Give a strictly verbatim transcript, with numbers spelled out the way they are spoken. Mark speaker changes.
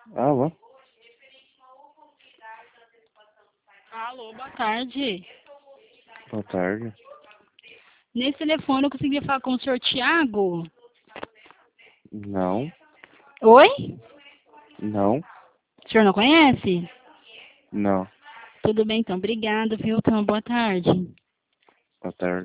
Speaker 1: Alô?
Speaker 2: Alô, boa tarde.
Speaker 1: Boa tarde.
Speaker 2: Nesse telefone eu consegui falar com o senhor Tiago?
Speaker 1: Não,
Speaker 2: Oi?
Speaker 1: não,
Speaker 2: O senhor não conhece?
Speaker 1: não.
Speaker 2: Tudo bem, então. Obrigado, viu? Então, boa tarde.
Speaker 1: Boa tarde.